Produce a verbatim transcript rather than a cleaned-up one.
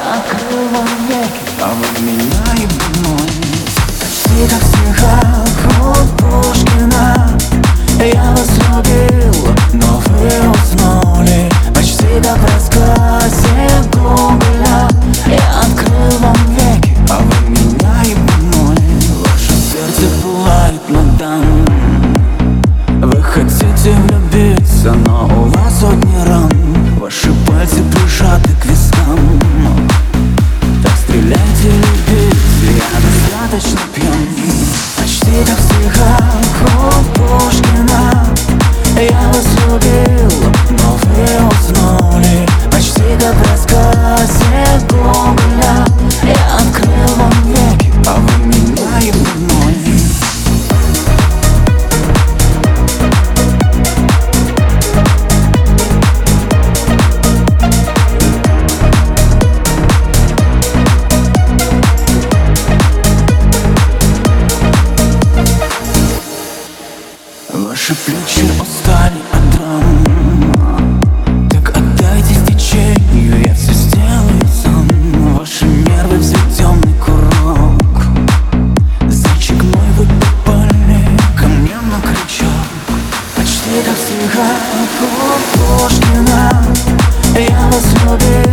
открыл вам веки, а вы меня и мной. Почти как в стихах у Пушкина. Я вас любил, но вы уснули. Почти как в рассказе Гоголя. Я открыл вам веки, а вы меня и мной. Ваше сердце пылает надан. Вы хотите влюбиться, но у вас сотни ран. Ваши пальцы прижаты к вискам. Так стреляйте, любите, я достаточно пьян. Почти как в стихах у Пушкина. Я вас любил, но вы уснули. Почти как в рассказе Гоголя. Я открыл вам веки, а вы меня и мной. Ваши плечи устали от драм. Так отдайтесь течению, я все сделаю сам. Ваши нервы взведенный курок. Зайчик мой, вы попали ко мне на крючок. Почти как в стихах у Пушкина. Я вас любил.